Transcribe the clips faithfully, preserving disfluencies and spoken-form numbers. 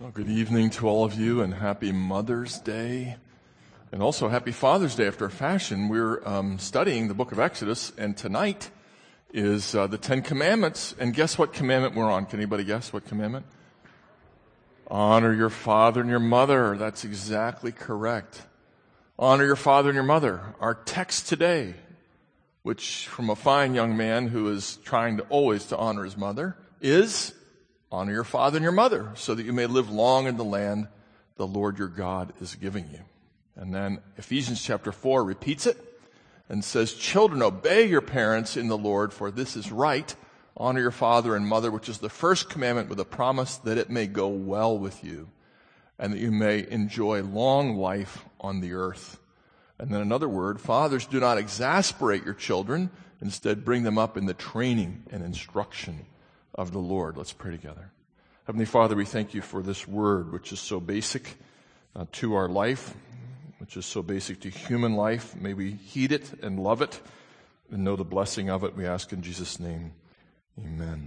Well, good evening to all of you, and happy Mother's Day, and also happy Father's Day after a fashion. We're um, studying the book of Exodus, and tonight is uh, the Ten Commandments. And guess what commandment we're on? Can anybody guess what commandment? Honor your father and your mother. That's exactly correct. Honor your father and your mother. Our text today, which from a fine young man who is trying to always to honor his mother, is honor your father and your mother, so that you may live long in the land the Lord your God is giving you. And then Ephesians chapter four repeats it and says, children, obey your parents in the Lord, for this is right. Honor your father and mother, which is the first commandment, with a promise that it may go well with you and that you may enjoy long life on the earth. And then another word, fathers, do not exasperate your children. Instead, bring them up in the training and instruction of the Lord. Let's pray together. Heavenly Father, we thank you for this word, which is so basic uh, to our life, which is so basic to human life. May we heed it and love it and know the blessing of it. We ask in Jesus' name, amen.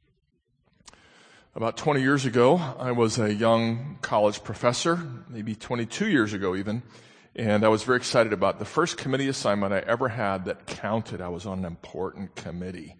About twenty years ago, I was a young college professor, maybe twenty-two years ago even, and I was very excited about the first committee assignment I ever had that counted. I was on an important committee,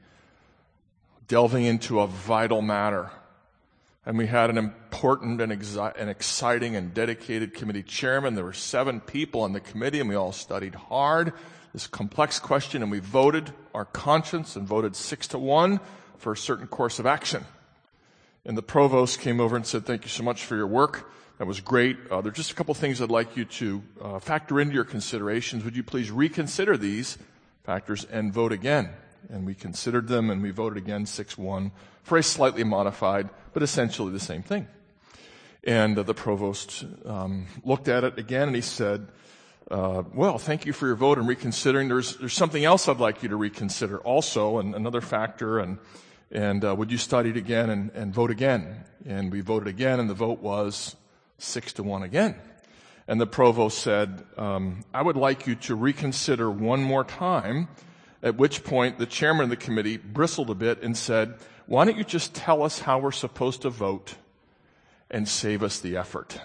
delving into a vital matter. And we had an important and, exi- and exciting and dedicated committee chairman. There were seven people on the committee, and we all studied hard this complex question, and we voted our conscience and voted six to one for a certain course of action. And the provost came over and said, thank you so much for your work. That was great. Uh, there are just a couple things I'd like you to uh, factor into your considerations. Would you please reconsider these factors and vote again? And we considered them, and we voted again six one for a slightly modified, but essentially the same thing. And uh, the provost um, looked at it again, and he said, uh, well, thank you for your vote and reconsidering. There's there's something else I'd like you to reconsider also, and another factor, and and uh, would you study it again and, and vote again? And we voted again, and the vote was six to one again. And the provost said, um, I would like you to reconsider one more time. At which point the chairman of the committee bristled a bit and said, why don't you just tell us how we're supposed to vote and save us the effort?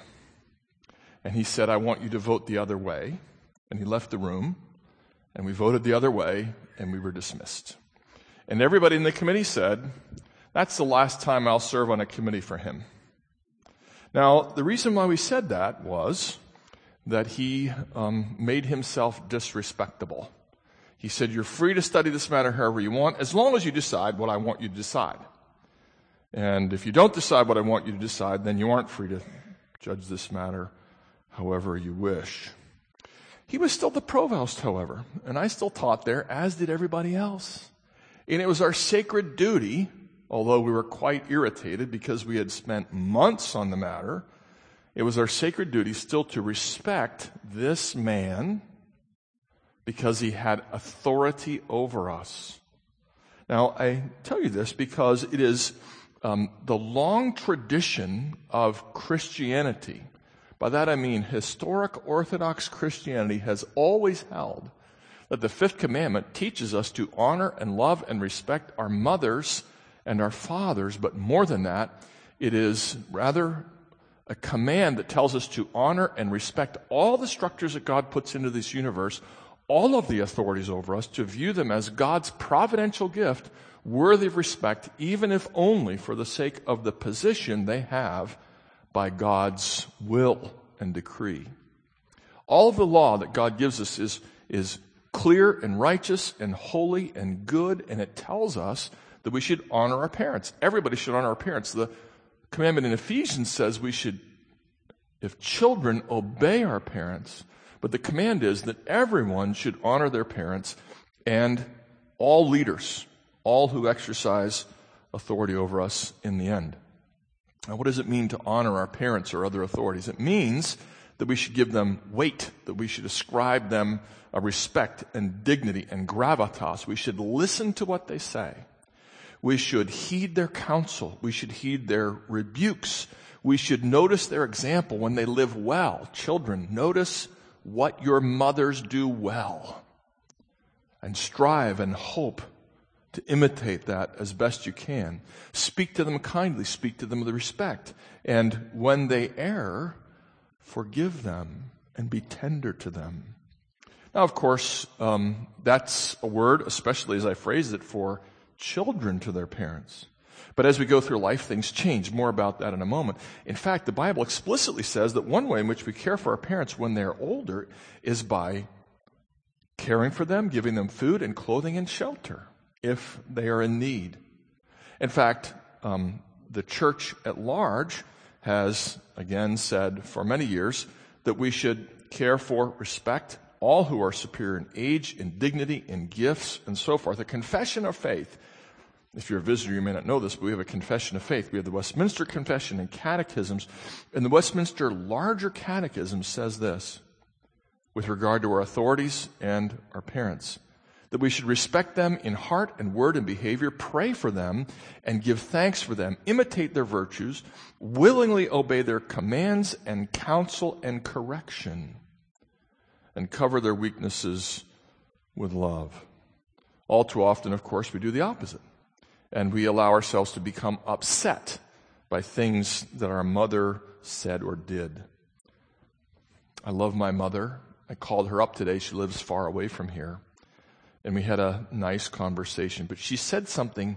And he said, I want you to vote the other way. And he left the room, and we voted the other way, and we were dismissed. And everybody in the committee said, that's the last time I'll serve on a committee for him. Now, the reason why we said that was that he um, made himself disrespectable. He said, you're free to study this matter however you want, as long as you decide what I want you to decide. And if you don't decide what I want you to decide, then you aren't free to judge this matter however you wish. He was still the provost, however, and I still taught there, as did everybody else. And it was our sacred duty, although we were quite irritated because we had spent months on the matter, it was our sacred duty still to respect this man, because he had authority over us. Now, I tell you this because it is um, the long tradition of Christianity. By that I mean historic Orthodox Christianity has always held that the fifth commandment teaches us to honor and love and respect our mothers and our fathers, but more than that, it is rather a command that tells us to honor and respect all the structures that God puts into this universe, all of the authorities over us, to view them as God's providential gift, worthy of respect, even if only for the sake of the position they have by God's will and decree. All of the law that God gives us is, is clear and righteous and holy and good, and it tells us that we should honor our parents. Everybody should honor our parents. The commandment in Ephesians says we should, if children, obey our parents. But the command is that everyone should honor their parents, and all leaders, all who exercise authority over us in the end. Now, what does it mean to honor our parents or other authorities? It means that we should give them weight, that we should ascribe them a respect and dignity and gravitas. We should listen to what they say. We should heed their counsel. We should heed their rebukes. We should notice their example when they live well. Children, notice what your mothers do well, and strive and hope to imitate that as best you can. Speak to them kindly. Speak to them with respect. And when they err, forgive them and be tender to them. Now, of course, um, that's a word, especially as I phrased it, for children to their parents. But as we go through life, things change. More about that in a moment. In fact, the Bible explicitly says that one way in which we care for our parents when they're older is by caring for them, giving them food and clothing and shelter if they are in need. In fact, um, the church at large has, again, said for many years that we should care for, respect all who are superior in age, in dignity, in gifts, and so forth. A confession of faith. If you're a visitor, you may not know this, but we have a confession of faith. We have the Westminster Confession and Catechisms. And the Westminster Larger Catechism says this with regard to our authorities and our parents, that we should respect them in heart and word and behavior, pray for them, and give thanks for them, imitate their virtues, willingly obey their commands and counsel and correction, and cover their weaknesses with love. All too often, of course, we do the opposite. And we allow ourselves to become upset by things that our mother said or did. I love my mother. I called her up today. She lives far away from here. And we had a nice conversation. But she said something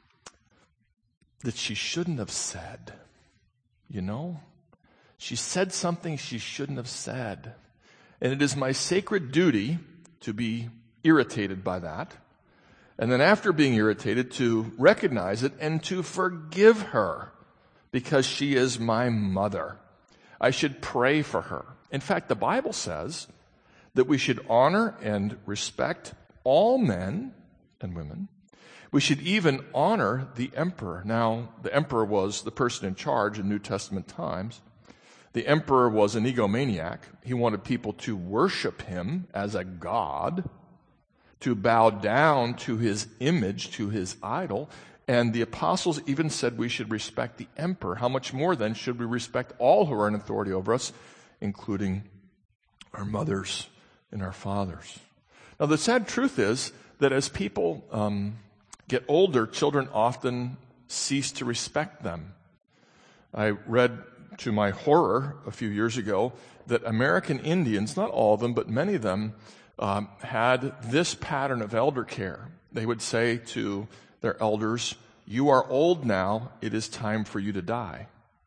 that she shouldn't have said. You know? She said something she shouldn't have said. And it is my sacred duty to be irritated by that. And then after being irritated, to recognize it and to forgive her because she is my mother. I should pray for her. In fact, the Bible says that we should honor and respect all men and women. We should even honor the emperor. Now, the emperor was the person in charge in New Testament times. The emperor was an egomaniac. He wanted people to worship him as a god, to bow down to his image, to his idol. And the apostles even said we should respect the emperor. How much more then should we respect all who are in authority over us, including our mothers and our fathers? Now, the sad truth is that as people um, get older, children often cease to respect them. I read to my horror a few years ago that American Indians, not all of them, but many of them, Um, had this pattern of elder care. They would say to their elders, "You are old now, it is time for you to die."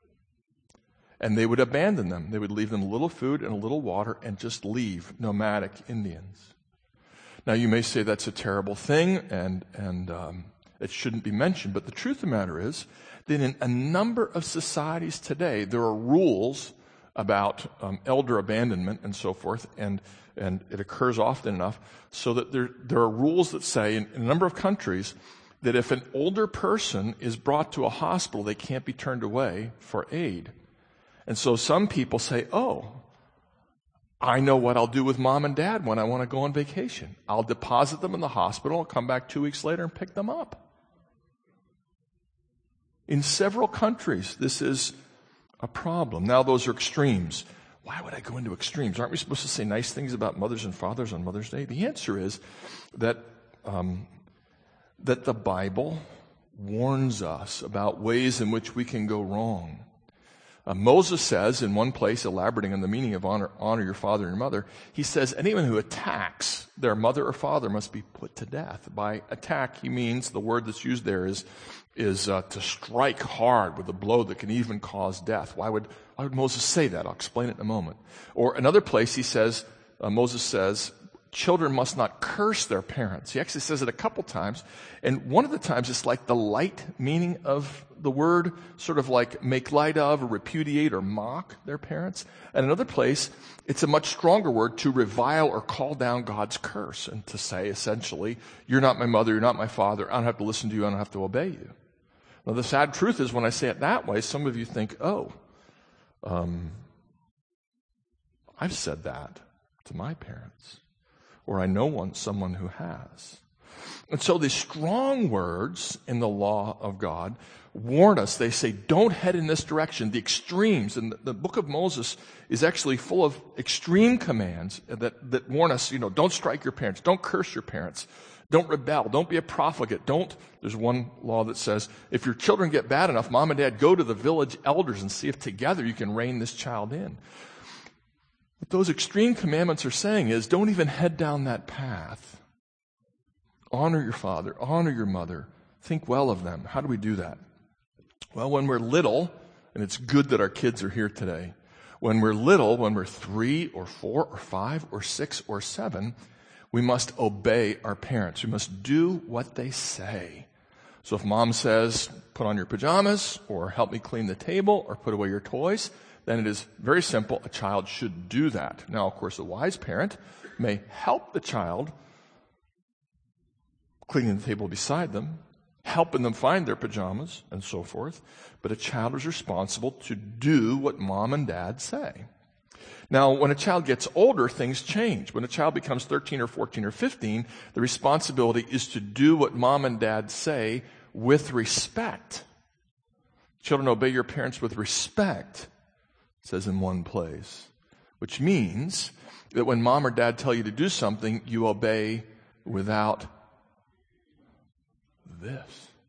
And they would abandon them. They would leave them a little food and a little water and just leave, nomadic Indians. Now you may say that's a terrible thing and, and um, it shouldn't be mentioned, but the truth of the matter is that in a number of societies today, there are rules about um, elder abandonment and so forth, and and it occurs often enough, so that there there are rules that say in, in a number of countries that if an older person is brought to a hospital, they can't be turned away for aid. And so some people say, oh, I know what I'll do with mom and dad when I want to go on vacation. I'll deposit them in the hospital, I'll come back two weeks later and pick them up. In several countries, this is a problem. Now, those are extremes. Why would I go into extremes? Aren't we supposed to say nice things about mothers and fathers on Mother's Day? The answer is that um, that the Bible warns us about ways in which we can go wrong. Uh, Moses says in one place, elaborating on the meaning of honor, honor your father and your mother, he says anyone who attacks their mother or father must be put to death. By attack, he means the word that's used there is is uh, to strike hard with a blow that can even cause death. Why would why would Moses say that? I'll explain it in a moment. Or another place he says, uh, Moses says, children must not curse their parents. He actually says it a couple times. And one of the times it's like the light meaning of the word, sort of like make light of or repudiate or mock their parents. And another place, it's a much stronger word to revile or call down God's curse and to say essentially, you're not my mother, you're not my father, I don't have to listen to you, I don't have to obey you. Now the sad truth is when I say it that way, some of you think, oh, um, I've said that to my parents. Or I know one, someone who has. And so these strong words in the law of God warn us. They say, don't head in this direction. The extremes. And the, the book of Moses is actually full of extreme commands that, that warn us, you know, don't strike your parents. Don't curse your parents. Don't rebel. Don't be a profligate. Don't, there's one law that says, if your children get bad enough, mom and dad, go to the village elders and see if together you can rein this child in. What those extreme commandments are saying is, don't even head down that path. Honor your father. Honor your mother. Think well of them. How do we do that? Well, when we're little, and it's good that our kids are here today, when we're little, when we're three or four or five or six or seven, we must obey our parents. We must do what they say. So if mom says, put on your pajamas, or help me clean the table, or put away your toys, then it is very simple. A child should do that. Now, of course, a wise parent may help the child cleaning the table beside them, helping them find their pajamas, and so forth. But a child is responsible to do what mom and dad say. Now, when a child gets older, things change. When a child becomes thirteen or fourteen or fifteen, the responsibility is to do what mom and dad say with respect. Children, obey your parents with respect, it says in one place, which means that when mom or dad tell you to do something, you obey without this.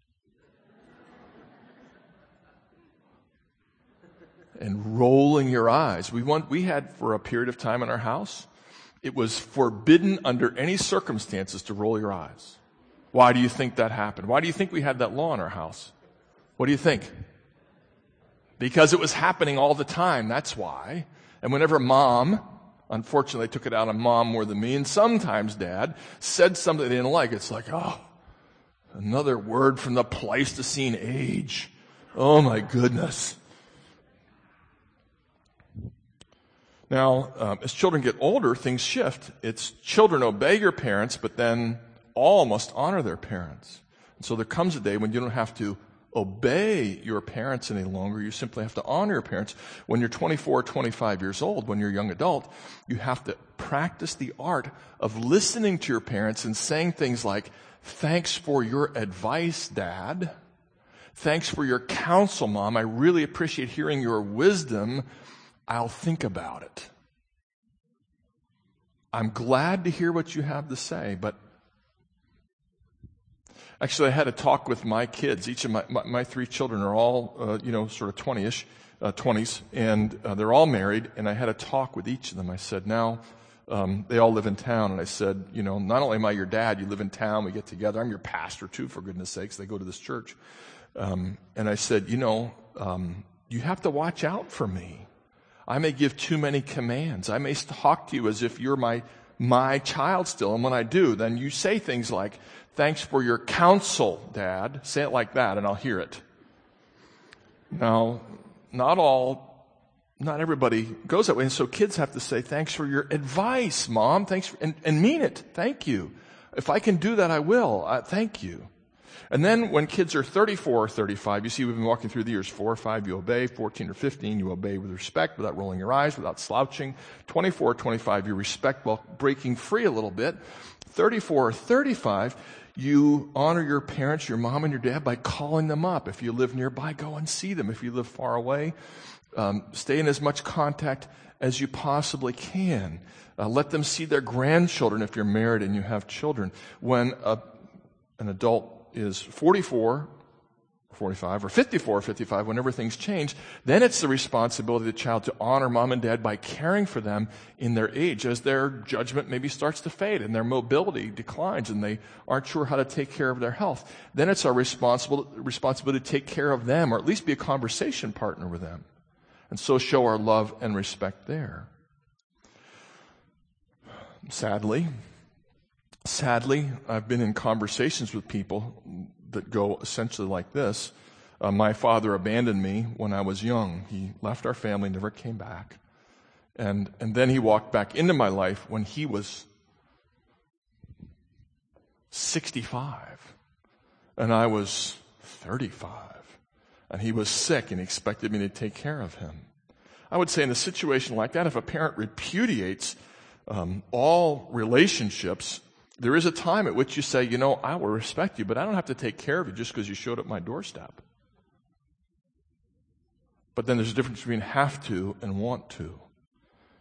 And rolling your eyes. We want, we had for a period of time in our house, it was forbidden under any circumstances to roll your eyes. Why do you think that happened? Why do you think we had that law in our house? What do you think? Because it was happening all the time, that's why. And whenever mom, unfortunately took it out on mom more than me, and sometimes dad, said something they didn't like, it's like, oh, another word from the Pleistocene age. Oh my goodness. Now, um, as children get older, things shift. It's children obey your parents, but then all must honor their parents. And so there comes a day when you don't have to obey your parents any longer. You simply have to honor your parents. When you're twenty-four, twenty-five years old, when you're a young adult, you have to practice the art of listening to your parents and saying things like, thanks for your advice, Dad. Thanks for your counsel, Mom. I really appreciate hearing your wisdom. I'll think about it. I'm glad to hear what you have to say, but actually I had a talk with my kids. Each of my, my, my three children are all, uh, you know, sort of twenty-ish, uh, twenties, and uh, they're all married, and I had a talk with each of them. I said, now, um, they all live in town, and I said, you know, not only am I your dad, you live in town, we get together, I'm your pastor too, for goodness sakes, they go to this church. Um, and I said, you know, um, you have to watch out for me. I may give too many commands. I may talk to you as if you're my my child still. And when I do, then you say things like, thanks for your counsel, Dad. Say it like that, and I'll hear it. Now, not all, not everybody goes that way. And so kids have to say, thanks for your advice, Mom. Thanks for, and, and mean it. Thank you. If I can do that, I will. Uh, thank you. And then when kids are thirty-four or thirty-five, you see we've been walking through the years. Four or five, you obey. fourteen or fifteen, you obey with respect, without rolling your eyes, without slouching. twenty-four or twenty-five, you respect while breaking free a little bit. thirty-four or thirty-five, you honor your parents, your mom and your dad, by calling them up. If you live nearby, go and see them. If you live far away, um, stay in as much contact as you possibly can. Uh, let them see their grandchildren if you're married and you have children. When a, an adult is forty-four, forty-five, or fifty-four, fifty-five, whenever things change, then it's the responsibility of the child to honor mom and dad by caring for them in their age as their judgment maybe starts to fade and their mobility declines and they aren't sure how to take care of their health. Then it's our responsible, responsibility to take care of them, or at least be a conversation partner with them, and so show our love and respect there. Sadly, Sadly, I've been in conversations with people that go essentially like this. Uh, my father abandoned me when I was young. He left our family, never came back. And, and then he walked back into my life when he was sixty-five. And I was thirty-five. And he was sick and he expected me to take care of him. I would say in a situation like that, if a parent repudiates um, all relationships, there is a time at which you say, you know, I will respect you, but I don't have to take care of you just because you showed up at my doorstep. But then there's a difference between have to and want to.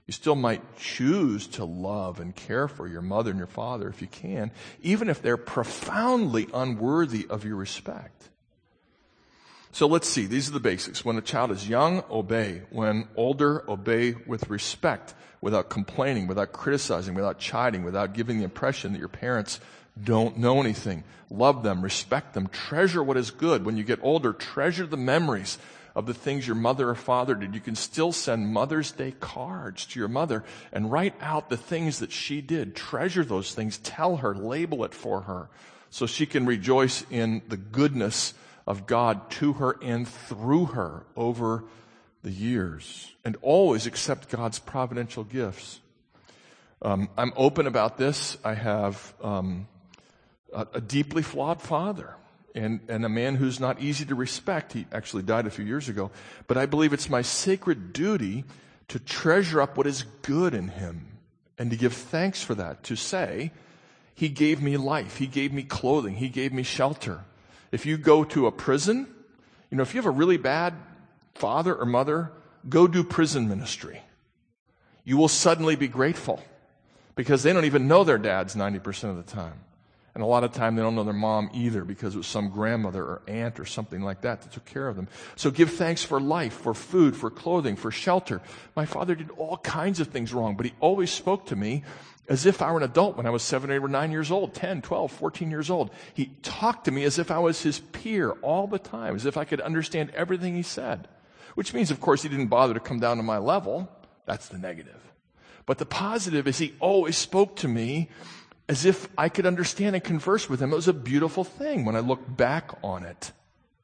You still might choose to love and care for your mother and your father if you can, even if they're profoundly unworthy of your respect. So let's see. These are the basics. When a child is young, obey. When older, obey with respect, without complaining, without criticizing, without chiding, without giving the impression that your parents don't know anything. Love them, respect them, treasure what is good. When you get older, treasure the memories of the things your mother or father did. You can still send Mother's Day cards to your mother and write out the things that she did. Treasure those things. Tell her, label it for her, so she can rejoice in the goodness of God to her and through her over the years. And always accept God's providential gifts. Um, I'm open about this. I have um, a, a deeply flawed father. And, and a man who's not easy to respect. He actually died a few years ago. But I believe it's my sacred duty to treasure up what is good in him and to give thanks for that. To say, he gave me life. He gave me clothing. He gave me shelter. If you go to a prison, you know, if you have a really bad father or mother, go do prison ministry. You will suddenly be grateful because they don't even know their dads ninety percent of the time. And a lot of time they don't know their mom either because it was some grandmother or aunt or something like that that took care of them. So give thanks for life, for food, for clothing, for shelter. My father did all kinds of things wrong, but he always spoke to me as if I were an adult when I was seven, eight, or nine years old, ten, twelve, fourteen years old. He talked to me as if I was his peer all the time, as if I could understand everything he said. Which means, of course, he didn't bother to come down to my level. That's the negative. But the positive is he always spoke to me as if I could understand and converse with him. It was a beautiful thing when I look back on it.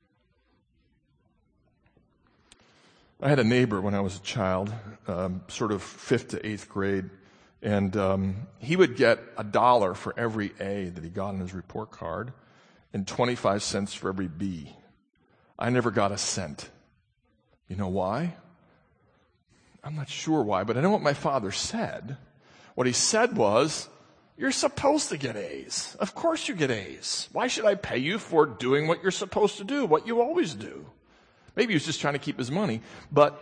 I had a neighbor when I was a child, um, sort of fifth to eighth grade, and um, he would get a dollar for every A that he got on his report card and twenty-five cents for every B. I never got a cent. You know why? I'm not sure why, but I know what my father said. What he said was, you're supposed to get A's. Of course you get A's. Why should I pay you for doing what you're supposed to do, what you always do? Maybe he was just trying to keep his money, but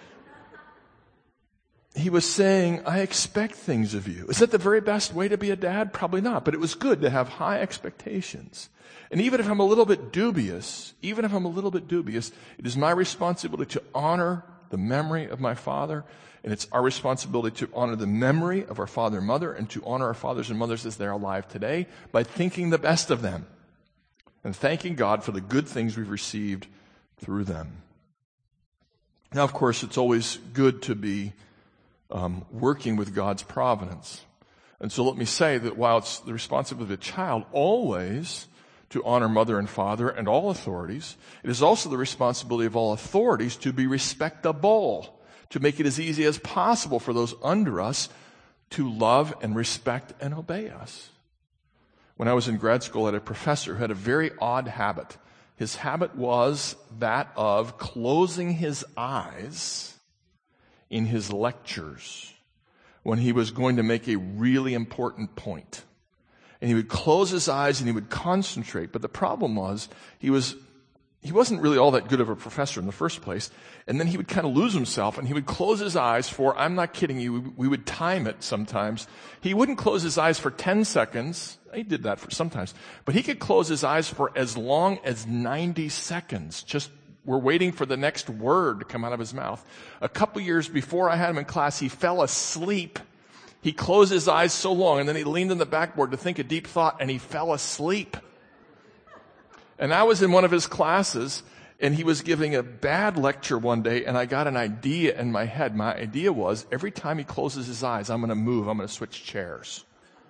he was saying, I expect things of you. Is that the very best way to be a dad? Probably not, but it was good to have high expectations. And even if I'm a little bit dubious, even if I'm a little bit dubious, it is my responsibility to honor the memory of my father. And it's our responsibility to honor the memory of our father and mother and to honor our fathers and mothers as they're alive today by thinking the best of them and thanking God for the good things we've received through them. Now, of course, it's always good to be um, working with God's providence. And so let me say that while it's the responsibility of a child always to honor mother and father and all authorities, it is also the responsibility of all authorities to be respectable, to make it as easy as possible for those under us to love and respect and obey us. When I was in grad school, I had a professor who had a very odd habit. His habit was that of closing his eyes in his lectures when he was going to make a really important point. And he would close his eyes and he would concentrate. But the problem was he was He wasn't really all that good of a professor in the first place. And then he would kind of lose himself and he would close his eyes for, I'm not kidding you, we, we would time it sometimes. He wouldn't close his eyes for ten seconds. He did that for sometimes. But he could close his eyes for as long as ninety seconds. Just we're waiting for the next word to come out of his mouth. A couple years before I had him in class, he fell asleep. He closed his eyes so long and then he leaned on the backboard to think a deep thought and he fell asleep. And I was in one of his classes, and he was giving a bad lecture one day, and I got an idea in my head. My idea was, every time he closes his eyes, I'm going to move. I'm going to switch chairs.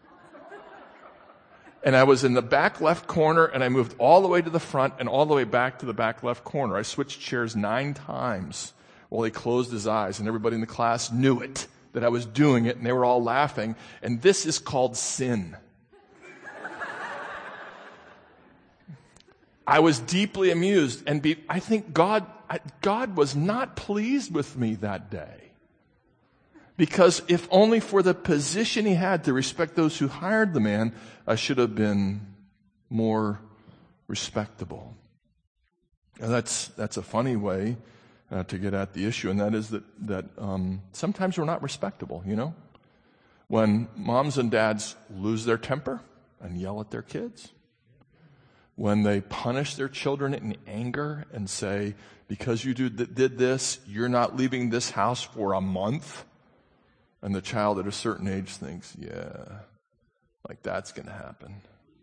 And I was in the back left corner, and I moved all the way to the front and all the way back to the back left corner. I switched chairs nine times while he closed his eyes, and everybody in the class knew it, that I was doing it, and they were all laughing. And this is called sin. I was deeply amused, and be, I think God, God was not pleased with me that day. Because if only for the position he had to respect those who hired the man, I should have been more respectable. Now that's, that's a funny way uh, to get at the issue, and that is that, that um, sometimes we're not respectable, you know? When moms and dads lose their temper and yell at their kids, when they punish their children in anger and say, because you do, did this, you're not leaving this house for a month, and the child at a certain age thinks, yeah, like that's going to happen.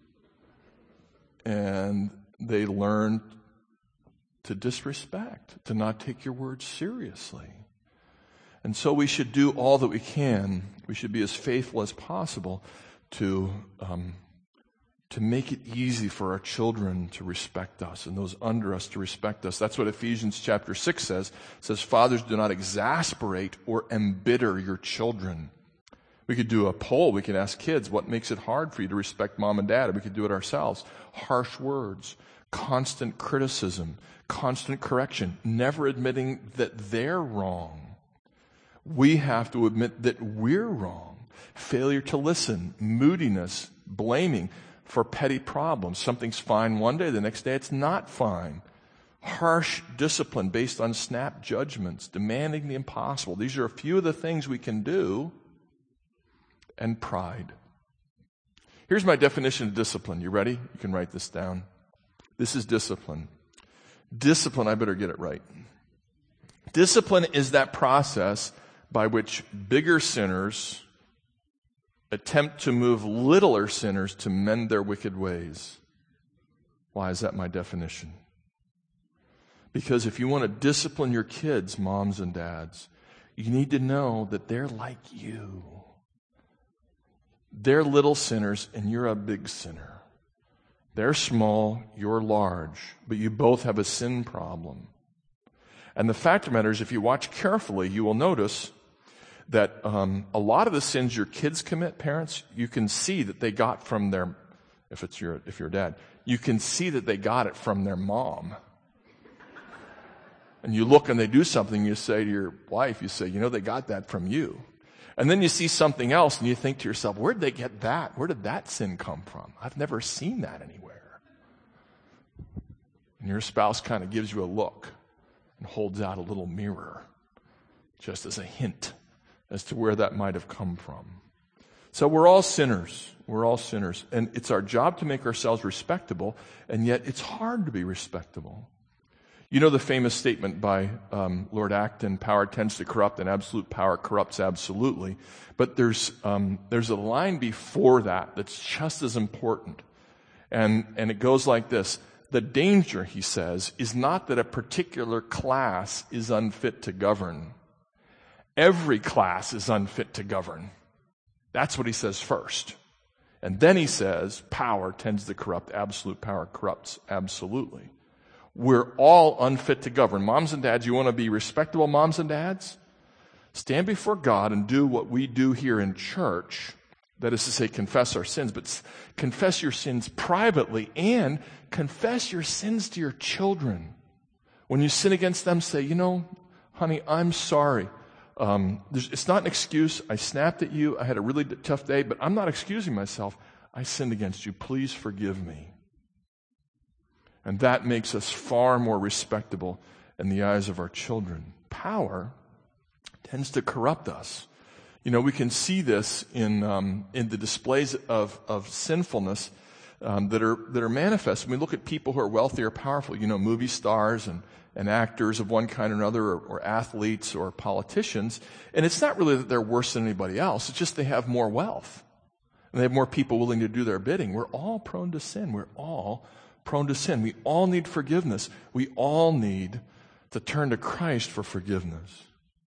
And they learn to disrespect, to not take your words seriously. And so we should do all that we can. We should be as faithful as possible to um, to make it easy for our children to respect us and those under us to respect us. That's what Ephesians chapter six says. It says, fathers, do not exasperate or embitter your children. We could do a poll. We could ask kids, what makes it hard for you to respect mom and dad? We could do it ourselves. Harsh words, constant criticism, constant correction, never admitting that they're wrong. We have to admit that we're wrong. Failure to listen, moodiness, blaming for petty problems. Something's fine one day, the next day it's not fine. Harsh discipline based on snap judgments, demanding the impossible. These are a few of the things we can do. And pride. Here's my definition of discipline. You ready? You can write this down. This is discipline. Discipline, I better get it right. Discipline is that process by which bigger sinners attempt to move littler sinners to mend their wicked ways. Why is that my definition? Because if you want to discipline your kids, moms and dads, you need to know that they're like you. They're little sinners and you're a big sinner. They're small, you're large, but you both have a sin problem. And the fact of the matter is, if you watch carefully, you will notice that um, a lot of the sins your kids commit, parents, you can see that they got from their, if it's your, if you're a dad, you can see that they got it from their mom. And you look and they do something, you say to your wife, you say, you know, they got that from you. And then you see something else and you think to yourself, where did they get that? Where did that sin come from? I've never seen that anywhere. And your spouse kind of gives you a look and holds out a little mirror just as a hint as to where that might have come from. So we're all sinners. We're all sinners. And it's our job to make ourselves respectable, and yet it's hard to be respectable. You know the famous statement by um, Lord Acton, power tends to corrupt and absolute power corrupts absolutely. But there's um, there's a line before that that's just as important. And, and it goes like this. The danger, he says, is not that a particular class is unfit to govern. Every class is unfit to govern. That's what he says first. And then he says, power tends to corrupt. Absolute power corrupts absolutely. We're all unfit to govern. Moms and dads, you want to be respectable moms and dads? Stand before God and do what we do here in church. That is to say, confess our sins, but confess your sins privately and confess your sins to your children. When you sin against them, say, you know, honey, I'm sorry. Um, it's not an excuse. I snapped at you. I had a really tough day, but I'm not excusing myself. I sinned against you. Please forgive me. And that makes us far more respectable in the eyes of our children. Power tends to corrupt us. You know, we can see this in um, in the displays of, of sinfulness um, that are that are manifest. When we look at people who are wealthy or powerful, you know, movie stars and, and actors of one kind or another, or, or athletes or politicians, and it's not really that they're worse than anybody else. It's just they have more wealth. And they have more people willing to do their bidding. We're all prone to sin. We're all prone to sin. We all need forgiveness. We all need to turn to Christ for forgiveness.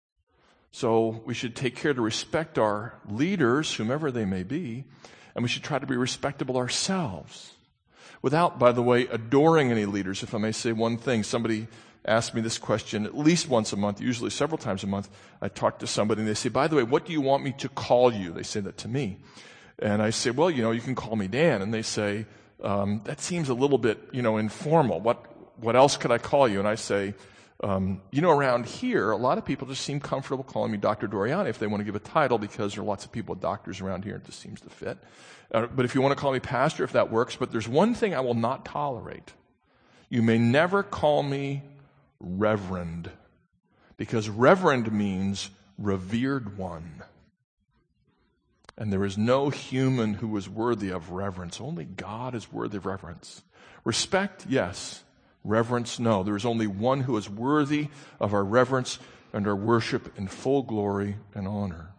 So we should take care to respect our leaders, whomever they may be, and we should try to be respectable ourselves. Without, by the way, adoring any leaders. If I may say one thing, somebody asked me this question at least once a month, usually several times a month. I talk to somebody and they say, by the way, what do you want me to call you? They say that to me. And I say, well, you know, you can call me Dan. And they say, um, that seems a little bit, you know, informal. What what else could I call you? And I say, um, you know, around here, a lot of people just seem comfortable calling me Doctor Doriani if they want to give a title, because there are lots of people with doctors around here. It just seems to fit. Uh, but if you want to call me pastor, if that works. But there's one thing I will not tolerate. You may never call me reverend. Because reverend means revered one. And there is no human who is worthy of reverence. Only God is worthy of reverence. Respect, yes. Reverence, no. There is only one who is worthy of our reverence and our worship in full glory and honor.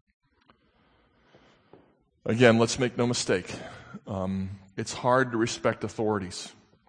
Again, let's make no mistake. Um, it's hard to respect authorities.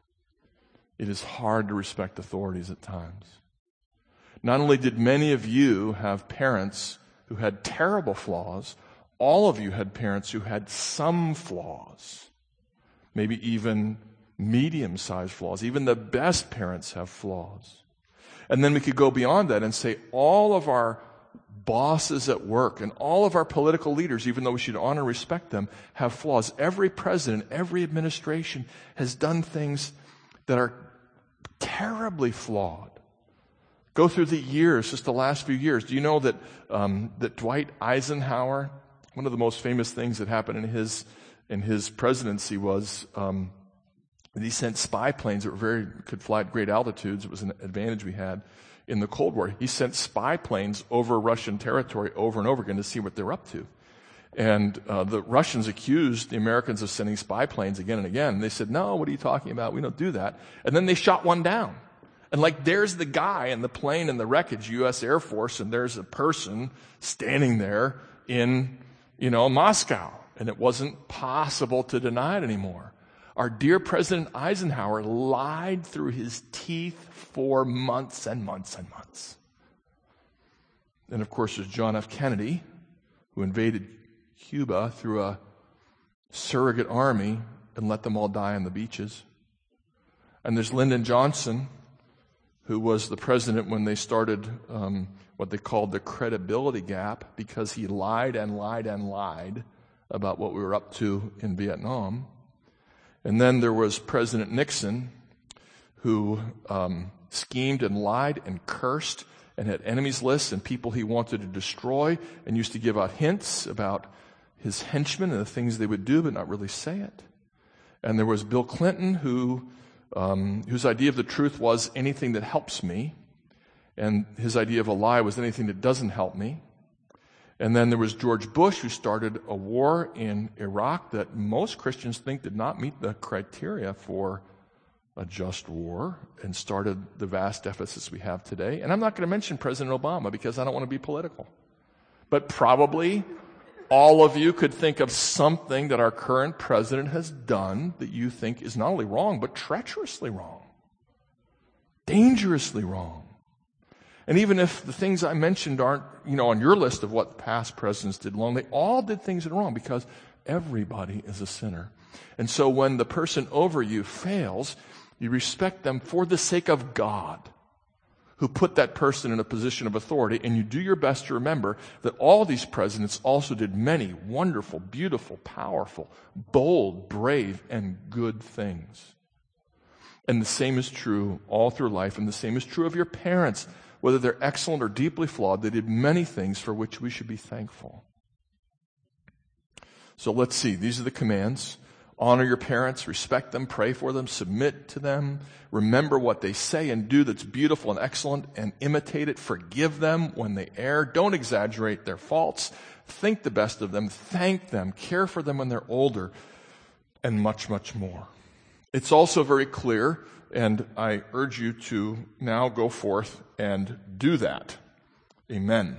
It is hard to respect authorities at times. Not only did many of you have parents who had terrible flaws, all of you had parents who had some flaws, maybe even medium-sized flaws. Even the best parents have flaws. And then we could go beyond that and say all of our bosses at work and all of our political leaders, even though we should honor and respect them, have flaws. Every president, every administration has done things that are terribly flawed. Go through the years, just the last few years. Do you know that um, that Dwight Eisenhower, one of the most famous things that happened in his in his presidency was um, that he sent spy planes that were very could fly at great altitudes. It was an advantage we had in the Cold War. He sent spy planes over Russian territory over and over again to see what they're up to. And uh, the Russians accused the Americans of sending spy planes again and again. And they said, no, what are you talking about? We don't do that. And then they shot one down. And like there's the guy in the plane in the wreckage, U S Air Force, and there's a person standing there in, you know, Moscow. And it wasn't possible to deny it anymore. Our dear President Eisenhower lied through his teeth for months and months and months. And of course, there's John F. Kennedy, who invaded Cuba through a surrogate army and let them all die on the beaches. And there's Lyndon Johnson, who was the president when they started um, what they called the credibility gap, because he lied and lied and lied about what we were up to in Vietnam. And then there was President Nixon, who um, schemed and lied and cursed and had enemies lists and people he wanted to destroy, and used to give out hints about his henchmen and the things they would do, but not really say it. And there was Bill Clinton, who um, whose idea of the truth was anything that helps me, and his idea of a lie was anything that doesn't help me. And then there was George Bush, who started a war in Iraq that most Christians think did not meet the criteria for a just war, and started the vast deficits we have today. And I'm not going to mention President Obama because I don't want to be political. But probably all of you could think of something that our current president has done that you think is not only wrong, but treacherously wrong, dangerously wrong. And even if the things I mentioned aren't, you know, on your list of what past presidents did wrong, they all did things that are wrong, because everybody is a sinner. And so when the person over you fails, you respect them for the sake of God, who put that person in a position of authority, and you do your best to remember that all these presidents also did many wonderful, beautiful, powerful, bold, brave, and good things. And the same is true all through life, and the same is true of your parents. Whether they're excellent or deeply flawed, they did many things for which we should be thankful. So let's see. These are the commands. Honor your parents, respect them, pray for them, submit to them, remember what they say and do that's beautiful and excellent, and imitate it. Forgive them when they err. Don't exaggerate their faults. Think the best of them. Thank them. Care for them when they're older, and much, much more. It's also very clear, and I urge you to now go forth and do that. Amen.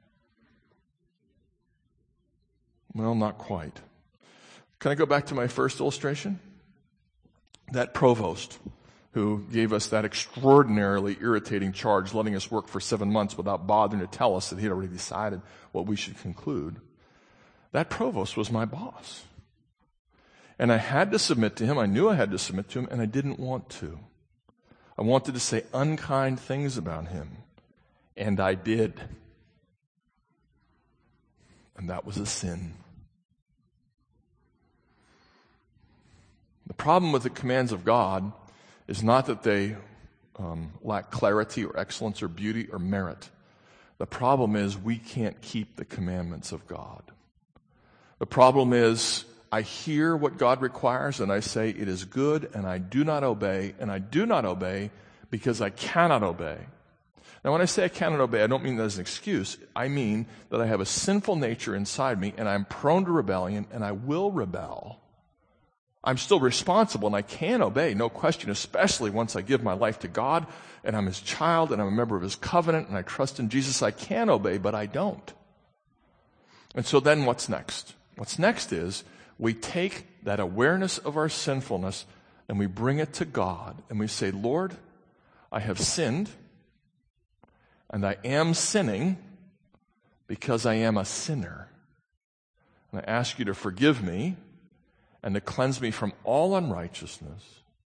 Well, not quite. Can I go back to my first illustration? That provost who gave us that extraordinarily irritating charge, letting us work for seven months without bothering to tell us that he had already decided what we should conclude. That provost was my boss. And I had to submit to him. I knew I had to submit to him, and I didn't want to. I wanted to say unkind things about him, and I did. And that was a sin. The problem with the commands of God is not that they um, lack clarity or excellence or beauty or merit. The problem is we can't keep the commandments of God. The problem is I hear what God requires and I say it is good, and I do not obey, and I do not obey because I cannot obey. Now, when I say I cannot obey, I don't mean that as an excuse. I mean that I have a sinful nature inside me, and I'm prone to rebellion, and I will rebel. I'm still responsible, and I can obey, no question, especially once I give my life to God, and I'm His child, and I'm a member of His covenant, and I trust in Jesus. I can obey, but I don't. And so then what's next? What's next is we take that awareness of our sinfulness, and we bring it to God, and we say, Lord, I have sinned, and I am sinning because I am a sinner. And I ask you to forgive me and to cleanse me from all unrighteousness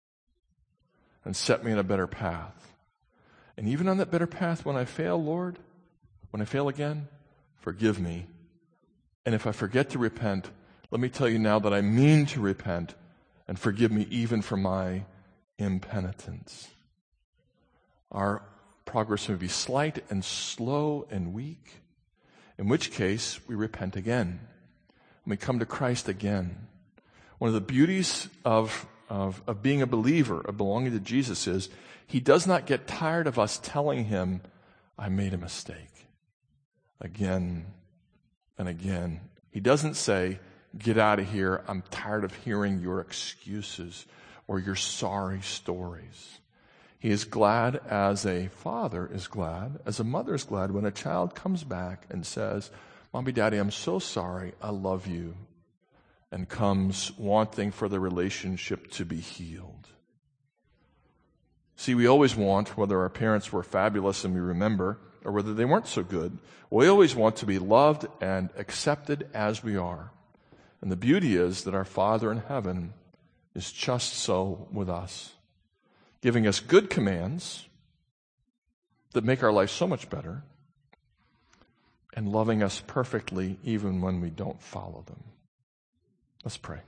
and set me on a better path. And even on that better path, when I fail, Lord, when I fail again, forgive me. And if I forget to repent, let me tell you now that I mean to repent, and forgive me even for my impenitence. Our progress may be slight and slow and weak, in which case we repent again, and we come to Christ again. One of the beauties of, of, of being a believer, of belonging to Jesus, is He does not get tired of us telling Him, I made a mistake, again and again. He doesn't say, get out of here, I'm tired of hearing your excuses or your sorry stories. He is glad as a father is glad, as a mother is glad when a child comes back and says, Mommy, Daddy, I'm so sorry, I love you, and comes wanting for the relationship to be healed. See, we always want, whether our parents were fabulous and we remember, or whether they weren't so good, we always want to be loved and accepted as we are. And the beauty is that our Father in heaven is just so with us, giving us good commands that make our life so much better, and loving us perfectly even when we don't follow them. Let's pray.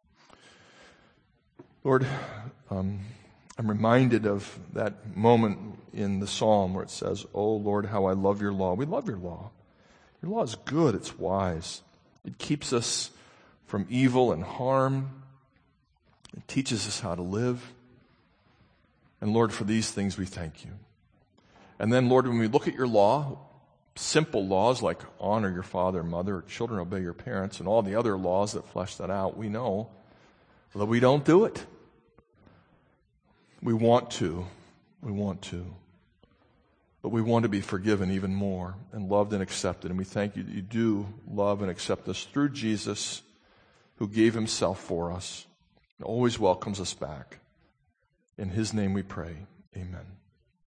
Lord, um, I'm reminded of that moment in the psalm where it says, Oh Lord, how I love your law. We love your law. Your law is good. It's wise. It keeps us from evil and harm. It teaches us how to live. And Lord, for these things we thank you. And then, Lord, when we look at your law, simple laws like honor your father and mother, children obey your parents, and all the other laws that flesh that out, we know that we don't do it. We want to. We want to. But we want to be forgiven even more and loved and accepted. And we thank you that you do love and accept us through Jesus, who gave himself for us and always welcomes us back. In his name we pray. Amen.